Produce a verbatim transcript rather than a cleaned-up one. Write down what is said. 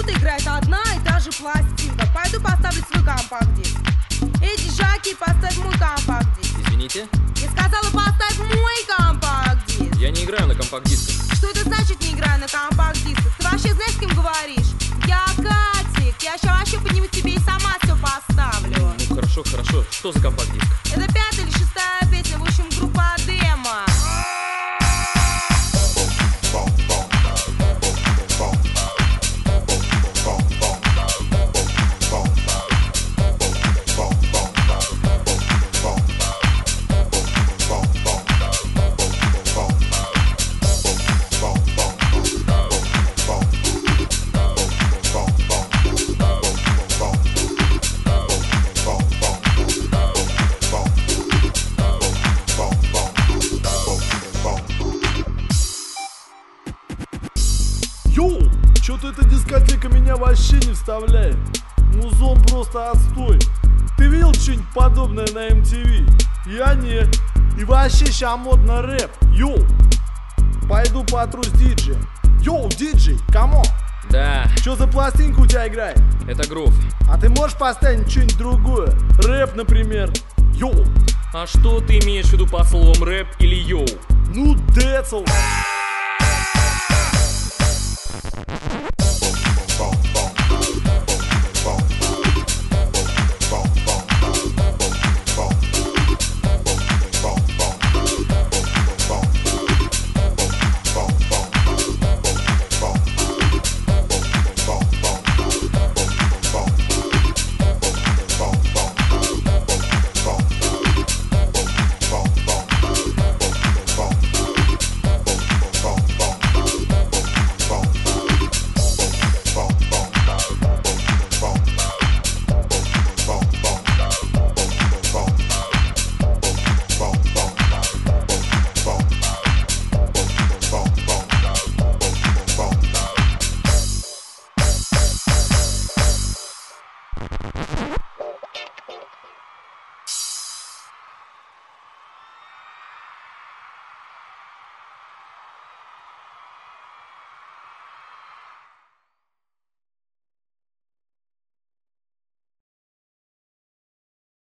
тут играет одна и та же пластинка. Пойду поставлю свой компакт-диск. Эти Жаки, поставь мой компакт-диск. Извините? Я сказала, поставь мой компакт-диск. Я не играю на компакт-дисках. Что это значит, не играю на компакт-дисках? Ты вообще знаешь, с кем говоришь? Я Катик. Я сейчас вообще подниму тебе и сама все поставлю. Ну хорошо, хорошо. Что за компакт-диск? Это пятая или шестая песня, в общем, группа Демо. Йоу, чё-то эта дискотека меня вообще не вставляет. Музон просто отстой. Ты видел что-нибудь подобное на эм ти ви? Я нет. И вообще ща модно рэп. Йоу, пойду потрусь диджея. Йоу, диджей, камон. Да, Чё за пластинка у тебя играет? это грув. А ты можешь поставить что-нибудь другое? Рэп, например. Йоу, А что ты имеешь в виду под словом рэп или йоу? ну децл. Thank you.